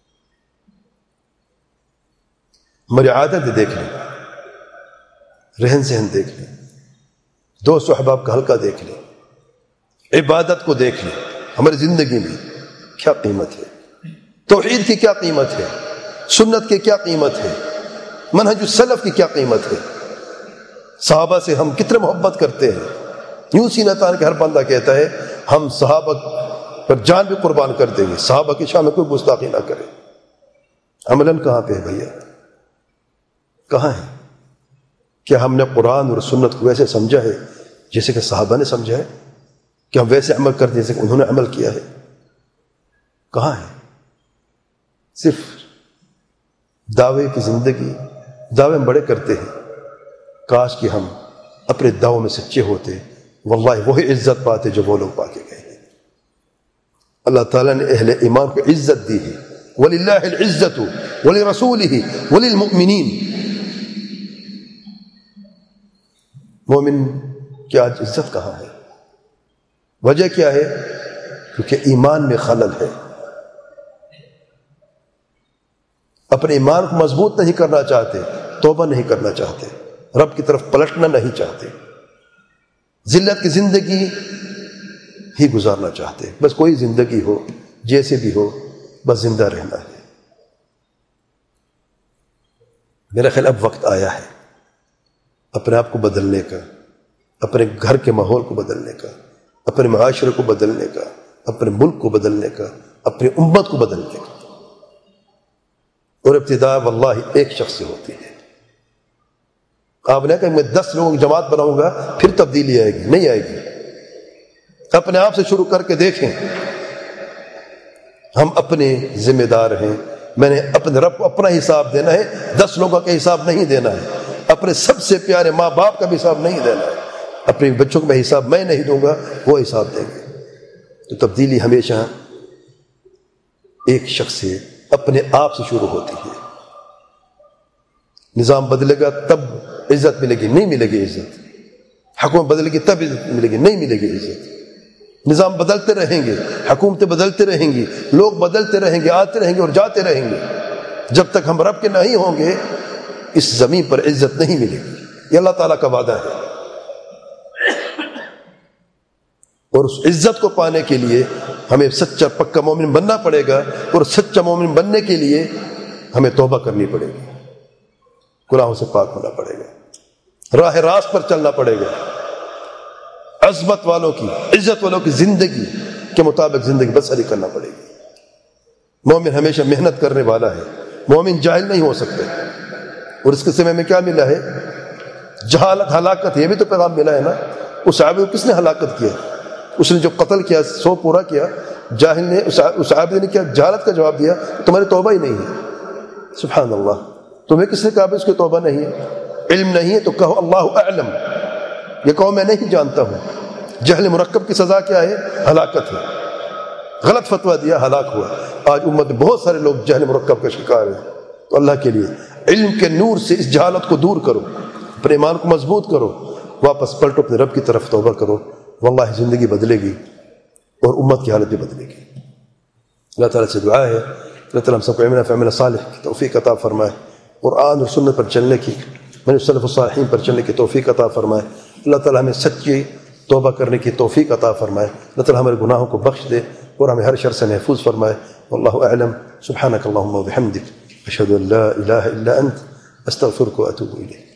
ہماری عادت دیکھ لیں، رہن سہن دیکھ لیں، دوست و احباب کا حلقہ دیکھ لیں، عبادت کو دیکھ لیں، ہماری زندگی میں کیا قیمت ہے، توحید کی کیا قیمت ہے، سنت کی کیا قیمت ہے، منہج السلف کی کیا قیمت ہے، صحابہ سے ہم کتنے محبت کرتے ہیں، یوں سینہ تان کے ہر بندہ کہتا ہے ہم صحابہ پر جان بھی قربان کر دیں گے، صحابہ کی شان میں کوئی گستاخی نہ کرے۔ عملاً کہاں پہ ہے بھیا؟ کہاں ہے؟ کیا ہم نے قرآن اور سنت کو ویسے سمجھا ہے جیسے کہ صحابہ نے سمجھا ہے؟ کہ ہم ویسے عمل کرتے ہیں جیسے کہ انہوں نے عمل کیا ہے؟ کہاں ہے؟ صرف دعوے کی زندگی، دعوے ہم بڑے کرتے ہیں، کاش کہ ہم اپنے دعووں میں سچے ہوتے، واللہ وہی عزت پاتے جو وہ لوگ پا کے گئے ہیں۔ اللہ تعالیٰ نے اہل ایمان کو عزت دی ہے، وَلِلَّهِ الْعِزَّةُ وَلِرَسُولِهِ وَلِلْمُؤْمِنِينَ۔ مومن کی آج عزت کہاں ہے؟ وجہ کیا ہے؟ کیونکہ ایمان میں خلل ہے، اپنے ایمان کو مضبوط نہیں کرنا چاہتے، توبہ نہیں کرنا چاہتے، رب کی طرف پلٹنا نہیں چاہتے، ذلت کی زندگی ہی گزارنا چاہتے، بس کوئی زندگی ہو جیسے بھی ہو بس زندہ رہنا ہے۔ میرا خیال اب وقت آیا ہے اپنے آپ کو بدلنے کا، اپنے گھر کے ماحول کو بدلنے کا، اپنے معاشرے کو بدلنے کا، اپنے ملک کو بدلنے کا، اپنی امت کو بدلنے کا، اور ابتدا واللہ ایک شخص سے ہوتی ہے۔ آپ نے کہا میں 10 لوگوں کی جماعت بناؤں گا پھر تبدیلی آئے گی، نہیں آئے گی۔ اپنے آپ سے شروع کر کے دیکھیں، ہم اپنے ذمہ دار ہیں۔ میں نے اپنے رب کو اپنا حساب دینا ہے، 10 لوگوں کا حساب نہیں دینا ہے، اپنے سب سے پیارے ماں باپ کا بھی حساب نہیں دینا ہے، اپنے بچوں کا حساب میں نہیں دوں گا، وہ حساب دیں گے۔ تو تبدیلی ہمیشہ ایک شخص سے اپنے آپ سے شروع ہوتی ہے۔ نظام بدلے گا تب عزت ملے گی، نہیں ملے گی عزت۔ حکومت بدلے گی تب عزت ملے گی، نہیں ملے گی عزت۔ نظام بدلتے رہیں گے، حکومتیں بدلتے رہیں گی، لوگ بدلتے رہیں گے، آتے رہیں گے اور جاتے رہیں گے، جب تک ہم رب کے نہیں ہوں گے اس زمین پر عزت نہیں ملے گی۔ یہ اللہ تعالیٰ کا وعدہ ہے، اور اس عزت کو پانے کے لیے ہمیں سچا پکا مومن بننا پڑے گا، اور سچا مومن بننے کے لیے ہمیں توبہ کرنی پڑے گی، گناہوں سے پاک ہونا پڑے گا، راہ راست پر چلنا پڑے گا، عظمت والوں کی، عزت والوں کی زندگی کے مطابق زندگی بسر کرنا پڑے گی۔ مومن ہمیشہ محنت کرنے والا ہے، مومن جاہل نہیں ہو سکتے۔ اور اس کے سمے میں کیا ملا ہے؟ جہالت، ہلاکت۔ یہ بھی تو پیغام ملا ہے نا۔ اس صحابی کو کس نے ہلاکت کیا؟ اس نے جو قتل کیا، 100 پورا کیا، جاہل نے، اس صحابی نے کیا جہالت کا جواب دیا، تمہاری توبہ ہی نہیں ہے۔ سبحان اللہ، تمہیں کس نے کہا اس کی توبہ نہیں ہے؟ علم نہیں ہے تو کہو اللہ اعلم، یہ کہو میں نہیں جانتا ہوں۔ جہل مرکب کی سزا کیا ہے؟ ہلاکت ہے۔ غلط فتویٰ دیا، ہلاک ہوا۔ آج امت میں بہت سارے لوگ جہل مرکب کا شکار ہیں۔ تو اللہ کے لیے علم کے نور سے اس جہالت کو دور کرو، اپنے ایمان کو مضبوط کرو، واپس پلٹو، اپنے رب کی طرف توبہ کرو، واللہ زندگی بدلے گی اور امت کی حالت بھی بدلے گی۔ اللہ تعالیٰ سے دعا ہے اللہ تعالیٰ ہم سب کو علم نافع عمل صالح کی توفیق عطا فرمائے، قرآن اور سنت پر چلنے کی، منہج سلف الصالحین پر چلنے کی توفیق عطا فرمائے۔ اللہ تعالیٰ ہمیں سچی توبہ کرنے کی توفیق عطا فرمائے۔ اللہ تعالیٰ ہمارے گناہوں کو بخش دے اور ہمیں ہر شر سے محفوظ فرمائے۔ واللہ اعلم۔ سبحانک اللہم و بحمدک، اشہد ان لا الہ الا انت، استغفرک و اتوب الیک۔